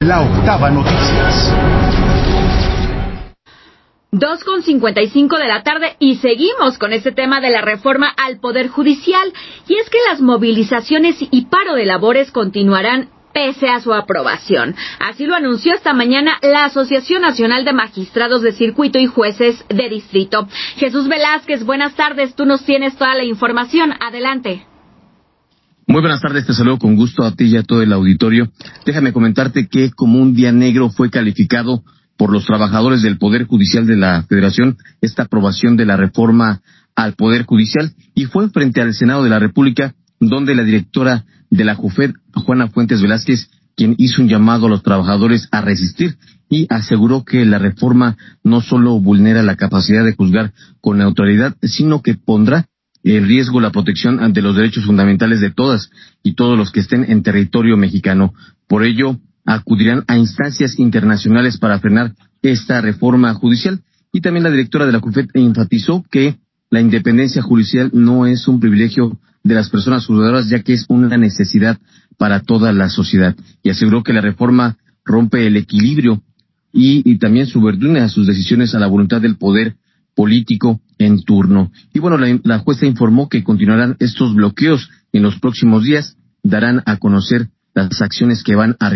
La Octava Noticias. 2:55 de la tarde y seguimos con este tema de la reforma al Poder Judicial. Y es que las movilizaciones y paro de labores continuarán pese a su aprobación. Así lo anunció esta mañana la Asociación Nacional de Magistrados de Circuito y Jueces de Distrito. Jesús Velázquez, buenas tardes. Tú nos tienes toda la información. Adelante. Muy buenas tardes, te saludo con gusto a ti y a todo el auditorio. Déjame comentarte que como un día negro fue calificado por los trabajadores del Poder Judicial de la Federación esta aprobación de la reforma al Poder Judicial, y fue frente al Senado de la República, donde la directora de la JUFED, Juana Fuentes Velázquez, quien hizo un llamado a los trabajadores a resistir y aseguró que la reforma no solo vulnera la capacidad de juzgar con neutralidad, sino que pondrá en riesgo la protección ante los derechos fundamentales de todas y todos los que estén en territorio mexicano. Por ello, acudirán a instancias internacionales para frenar esta reforma judicial. Y también la directora de la JUFED enfatizó que la independencia judicial no es un privilegio de las personas juzgadoras, ya que es una necesidad para toda la sociedad. Y aseguró que la reforma rompe el equilibrio y también subordina sus decisiones a la voluntad del poder político en turno. Y bueno, la jueza informó que continuarán estos bloqueos en los próximos días, darán a conocer las acciones que van a